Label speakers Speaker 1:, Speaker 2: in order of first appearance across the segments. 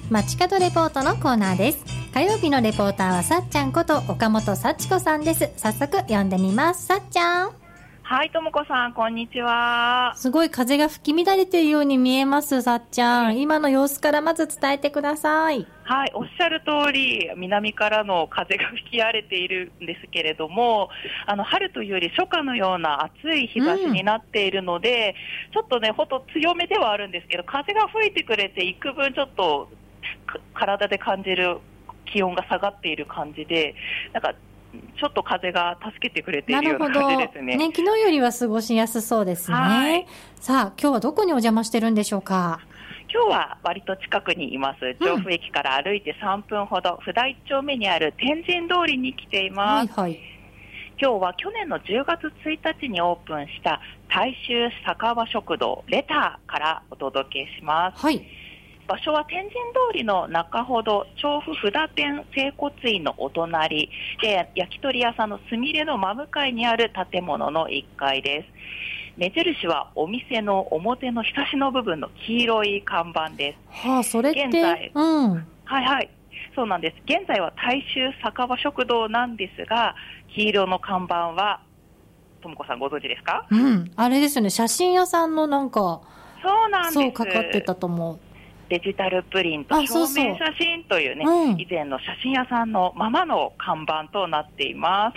Speaker 1: 街角レポートのコーナーです。火曜日のレポーターはさっちゃんこと岡本幸子さんです。早速呼んでみます。さっちゃん。
Speaker 2: はい、ともこさん、こんにちは。
Speaker 1: すごい風が吹き乱れているように見えます。さっちゃん、今の様子からまず伝えてください。
Speaker 2: はい、おっしゃる通り南からの風が吹き荒れているんですけれども、春というより初夏のような暑い日差しになっているので、ちょっとね、ほんと強めではあるんですけど、風が吹いてくれて幾分ちょっと体で感じる気温が下がっている感じで、なんかちょっと風が助けてくれているような感じですね。
Speaker 1: ね、昨日よりは過ごしやすそうですね。はい、さあ、今日はどこにお邪魔してるんでしょうか。
Speaker 2: 今日は割と近くにいます。調布駅から歩いて3分ほど、布田1丁目にある天神通りに来ています。はいはい、今日は去年の10月1日にオープンした大衆酒場食堂レターからお届けします。はい、場所は天神通りの中ほど調布布田店整骨院のお隣で、焼き鳥屋さんのすみれの真向かいにある建物の1階です。目印はお店の表のひさしの部分の黄色い看板です。
Speaker 1: はあ、それって
Speaker 2: 現在、はいはい、そうなんです。現在は大衆酒場食堂なんですが、黄色の看板はともこさんご存知ですか？
Speaker 1: あれですよね、写真屋さんのなんか、
Speaker 2: そうなんです。
Speaker 1: そうかかってたと思う。
Speaker 2: デジタルプリント証明写真というね、以前の写真屋さんのままの看板となっています。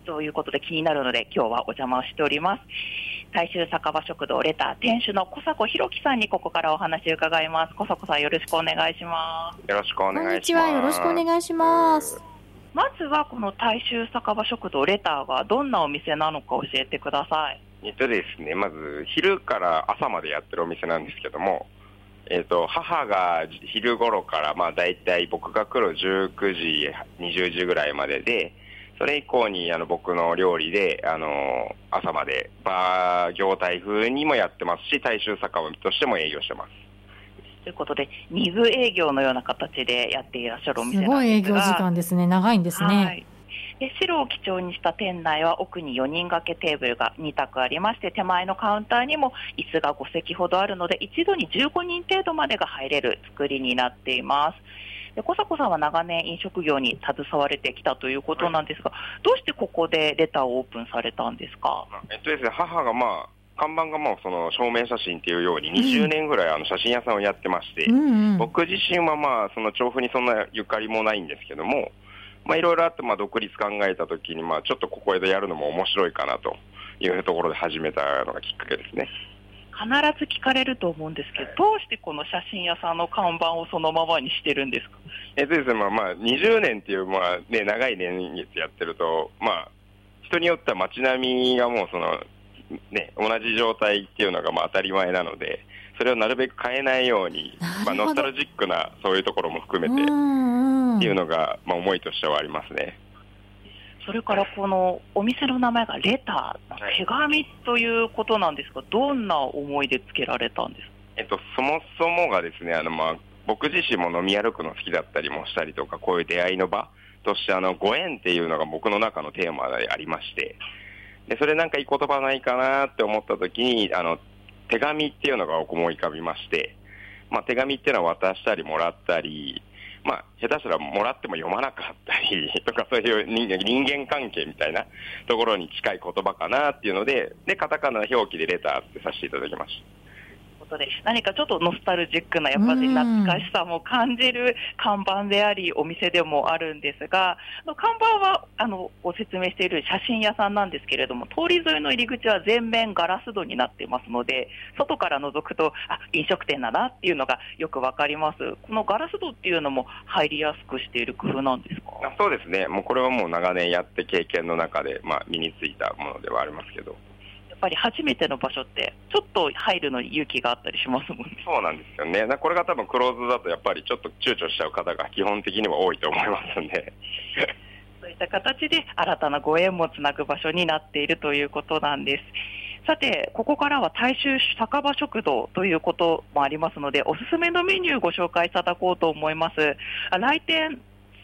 Speaker 2: ということで気になるので今日はお邪魔をしております。大衆酒場食堂レター店主の小迫弘樹さんにここからお話を伺います。小迫さん、よろしくお願いします。
Speaker 3: よろしくお願いします。
Speaker 1: こんにちは、よろしくお願いします。
Speaker 2: まずはこの大衆酒場食堂レターがどんなお店なのか教えてください。
Speaker 3: ですね、まず昼から朝までやってるお店なんですけども、母が昼頃から、だいたい僕が来る19時、20時ぐらいまでで、それ以降に僕の料理で、朝までバー業態風にもやってますし、大衆酒場としても営業してます。
Speaker 2: ということで、2部営業のような形でやっていらっしゃるお店なんですが、
Speaker 1: すごい営業時間ですね。長いんですね。
Speaker 2: はい、で白を基調にした店内は奥に4人掛けテーブルが2択ありまして、手前のカウンターにも椅子が5席ほどあるので、一度に15人程度までが入れる作りになっています。で小迫さんは長年飲食業に携われてきたということなんですが、どうしてここでレターをオープンされたんですか？
Speaker 3: ですね、母が看板がもうその証明写真っていうように20年ぐらい写真屋さんをやってまして、僕自身はその調布にそんなゆかりもないんですけども、いろいろあって独立考えたときにちょっとここでやるのも面白いかなというところで始めたのがきっかけですね。
Speaker 2: 必ず聞かれると思うんですけど、どうしてこの写真屋さんの看板をそのままにしてるんですか？
Speaker 3: ですね、20年っていう長い年月やってると、人によっては街並みがもう同じ状態っていうのが当たり前なので、それをなるべく変えないように、ノスタルジックなそういうところも含めてっていうのが思いとしてはありますね。
Speaker 2: それからこのお店の名前がレター、手紙ということなんですが、どんな思いでつけられたんですか？
Speaker 3: そもそもがですね、僕自身も飲み歩くの好きだったりもしたりとか、こういう出会いの場としてご縁っていうのが僕の中のテーマでありまして、でそれなんかいい言葉ないかなって思った時に手紙っていうのが思い浮かびまして、手紙っていうのは渡したりもらったり、下手したらもらっても読まなかったりとか、そういう人間関係みたいなところに近い言葉かなっていうので、カタカナ表記でレターってさせていただきました。
Speaker 2: で何かちょっとノスタルジックなやっぱり懐かしさも感じる看板でありお店でもあるんですが、看板はご説明している写真屋さんなんですけれども、通り沿いの入り口は全面ガラス戸になっていますので、外から覗くと飲食店だなっていうのがよくわかります。このガラス戸っていうのも入りやすくしている工夫なんですか？
Speaker 3: そうですね、もうこれはもう長年やって経験の中で、身についたものではありますけど、
Speaker 2: やっぱり初めての場所ってちょっと入るのに勇気があったりしますもんね。
Speaker 3: そうなんですよね。これが多分クローズだとやっぱりちょっと躊躇しちゃう方が基本的には多いと思いますんで
Speaker 2: そういった形で新たなご縁もつなぐ場所になっているということなんです。さて、ここからは大衆酒場食堂ということもありますので、おすすめのメニューをご紹介いただこうと思います。来店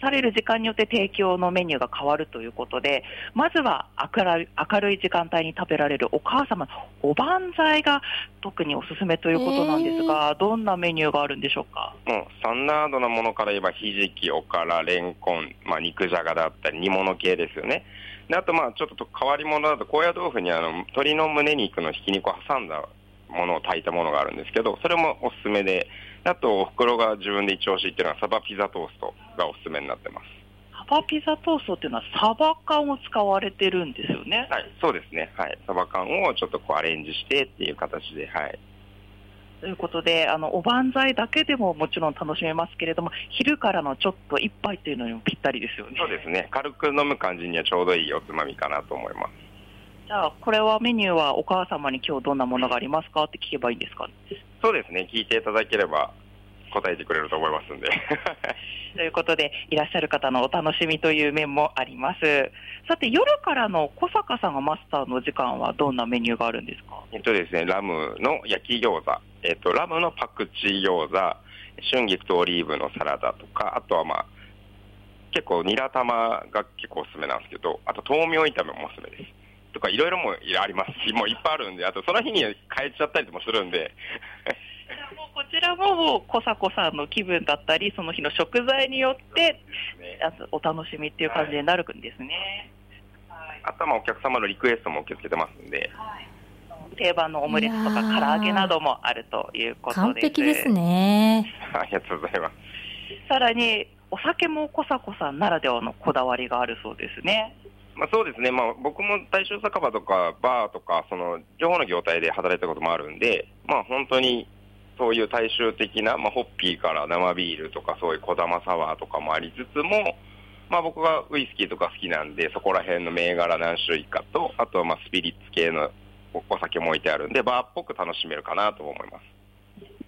Speaker 2: される時間によって提供のメニューが変わるということで、まずは明るい時間帯に食べられるお母様のおばんざいが特におすすめということなんですが、どんなメニューがあるんでしょうか？
Speaker 3: もうスタンダードなものから言えばひじき、おから、れんこん、肉じゃがだったり煮物系ですよね。であとちょっと変わり者だと高野豆腐に鶏の胸肉のひき肉を挟んだものを炊いたものがあるんですけど、それもおすすめで、あとお袋が自分で一押しっていうのはサバピザトーストがおすすめになってます。
Speaker 2: サバピザトーストっていうのはサバ缶を使われてるんですよね。
Speaker 3: はい、そうですね。はい、サバ缶をちょっとアレンジしてっていう形で、はい。
Speaker 2: ということで、おばんざいだけでももちろん楽しめますけれども、昼からのちょっと一杯というのにもぴったりですよね。
Speaker 3: そうですね。軽く飲む感じにはちょうどいいおつまみかなと思います。
Speaker 2: じゃあ、これはメニューはお母様に今日どんなものがありますかって聞けばいいんですか？
Speaker 3: そうですね。聞いていただければ答えてくれると思いますんで。
Speaker 2: ということで、いらっしゃる方のお楽しみという面もあります。さて、夜からの小坂さんがマスターの時間はどんなメニューがあるんですか？
Speaker 3: ですね、ラムの焼き餃子、ラムのパクチー餃子、春菊とオリーブのサラダとか、あとは結構ニラ玉が結構おすすめなんですけど、あと豆苗炒めもおすすめです。とかいろいろもありますし、もういっぱいあるんで、あとその日に変えちゃったりもするんで。
Speaker 2: こちらも小坂さんの気分だったり、その日の食材によってお楽しみっていう感じになるんですね。
Speaker 3: あとはお客様のリクエストも受け付けてますんで、
Speaker 2: 定番のオムレツとか唐揚げなどもあるということです。
Speaker 1: 完璧ですね。
Speaker 3: ありがとうございます。
Speaker 2: さらにお酒も小坂さんならではのこだわりがあるそうですね。
Speaker 3: そうですね、僕も大衆酒場とかバーとか両方の業態で働いたこともあるんで、本当にそういう大衆的な、ホッピーから生ビールとかそういう小玉サワーとかもありつつも、僕がウイスキーとか好きなんで、そこら辺の銘柄何種類かと、あとはスピリッツ系のお酒も置いてあるんで、バーっぽく楽しめるかなと思います。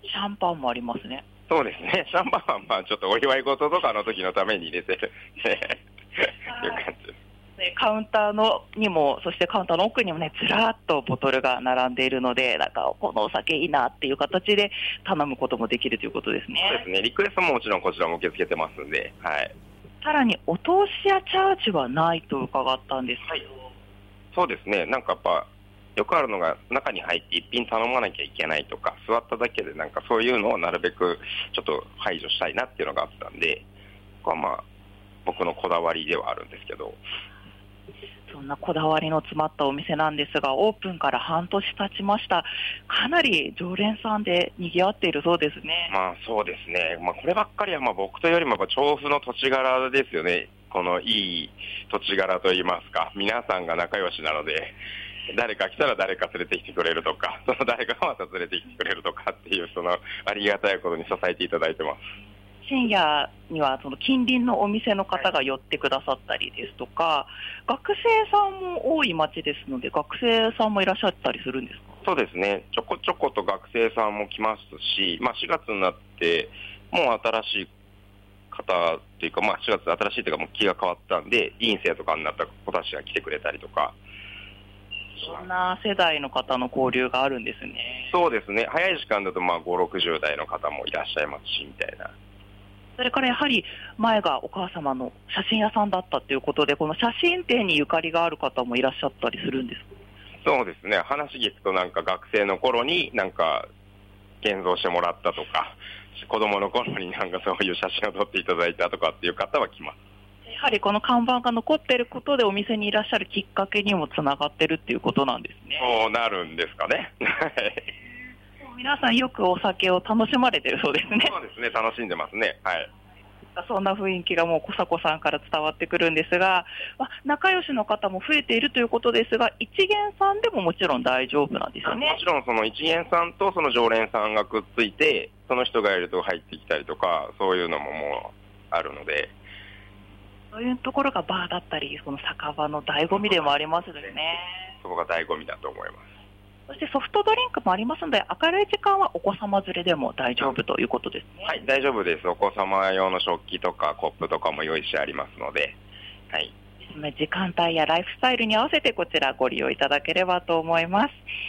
Speaker 2: シャンパンもありますね。
Speaker 3: そうですね、シャンパンはちょっとお祝い事とかの時のために入れてるっていう感じです。
Speaker 2: カウンターにも、そしてカウンターの奥にもね、ずらっとボトルが並んでいるので、このお酒いいなっていう形で頼むこともできるということですね。
Speaker 3: そうですね、リクエストももちろんこちらも受け付けてますんで、はい。
Speaker 2: さらにお通しやチャージはないと伺ったんですけど、
Speaker 3: そうですね、やっぱよくあるのが中に入って一品頼まなきゃいけないとか、座っただけでそういうのをなるべくちょっと排除したいなっていうのがあったんで、ここは僕のこだわりではあるんですけど。
Speaker 2: そんなこだわりの詰まったお店なんですが、オープンから半年経ちました。かなり常連さんで賑わっているそうですね。
Speaker 3: そうですね、こればっかりは僕というよりも調布の土地柄ですよね。このいい土地柄といいますか、皆さんが仲良しなので、誰か来たら誰か連れてきてくれるとか、その誰かがまた連れてきてくれるとかっていう、ありがたいことに支えていただいてます。
Speaker 2: 深夜には近隣のお店の方が寄ってくださったりですとか、学生さんも多い町ですので、学生さんもいらっしゃったりするんですか？
Speaker 3: そうですね、ちょこちょこと学生さんも来ますし、4月になってもう新しい方というか、4月新しいというかもう気が変わったんで、院生とかになった子たちが来てくれたりとか。
Speaker 2: そんな世代の方の交流があるんですね。
Speaker 3: そうですね、早い時間だと5、60代の方もいらっしゃいますしみたいな。
Speaker 2: それからやはり前がお母様の写真屋さんだったということで、この写真展にゆかりがある方もいらっしゃったりするんですか？
Speaker 3: そうですね、話聞くと学生の頃に現像してもらったとか、子供の頃にそういう写真を撮っていただいたとかっていう方は来ます。
Speaker 2: やはりこの看板が残っていることでお店にいらっしゃるきっかけにもつながってるっていうことなんですね。
Speaker 3: そうなるんですかね。
Speaker 2: 皆さんよくお酒を楽しまれてるそうですね。
Speaker 3: そうですね、楽しんでますね。はい。
Speaker 2: そんな雰囲気がもう小坂さんから伝わってくるんですが、仲良しの方も増えているということですが、一元さんでももちろん大丈夫なんですよね。
Speaker 3: もちろんその一元さんとその常連さんがくっついて、その人がいると入ってきたりとか、そういうのももうあるので、
Speaker 2: そういうところがバーだったり、その酒場の醍醐味でもありますよね。
Speaker 3: そこが醍醐味だと思います。
Speaker 2: そしてソフトドリンクもありますので、明るい時間はお子様連れでも大丈夫ということですね。
Speaker 3: はい、大丈夫です。お子様用の食器とかコップとかも用意してありますので、はい。
Speaker 2: 時間帯やライフスタイルに合わせてこちらご利用いただければと思います。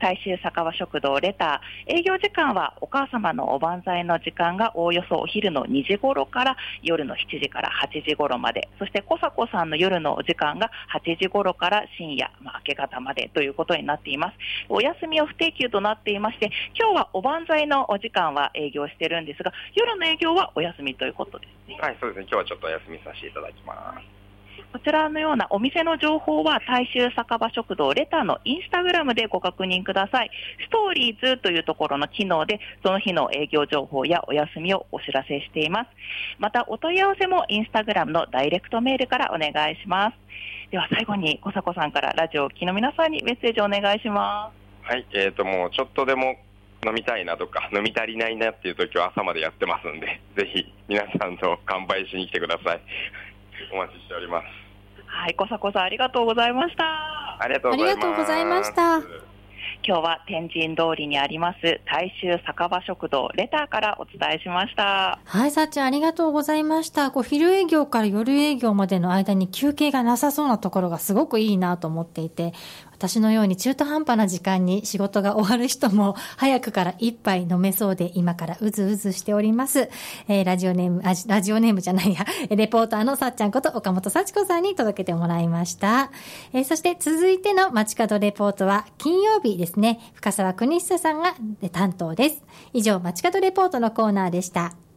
Speaker 2: 大衆酒場食堂レター、営業時間はお母様のお晩剤の時間がおおよそお昼の2時頃から夜の7時から8時頃まで、そして小佐子さんの夜のお時間が8時頃から深夜、明け方までということになっています。お休みは不定休となっていまして、今日はお晩剤のお時間は営業してるんですが、夜の営業はお休みということですね。
Speaker 3: はい、そうですね。今日はちょっとお休みさせていただきます。
Speaker 2: こちらのようなお店の情報は大衆酒場食堂レターのインスタグラムでご確認ください。ストーリーズというところの機能でその日の営業情報やお休みをお知らせしています。またお問い合わせもインスタグラムのダイレクトメールからお願いします。では最後に小佐子さんからラジオを聴きの皆さんにメッセージをお願いします。
Speaker 3: はい、もうちょっとでも飲みたいなとか飲み足りないなっていう時は朝までやってますんで、ぜひ皆さんと乾杯しに来てください。お待ちしております。
Speaker 2: はい、小佐子さんありがとうございました。
Speaker 3: ありがとうございました。
Speaker 2: 今日は天神通りにあります大衆酒場食堂レターからお伝えしました。
Speaker 1: はい、さっちゃんありがとうございました。昼営業から夜営業までの間に休憩がなさそうなところがすごくいいなと思っていて、私のように中途半端な時間に仕事が終わる人も早くから一杯飲めそうで今からうずうずしております。ラジオネームじゃないや、レポーターのさっちゃんこと岡本幸子さんに届けてもらいました。そして続いての街角レポートは金曜日ですね、深澤邦久さんが担当です。以上、街角レポートのコーナーでした。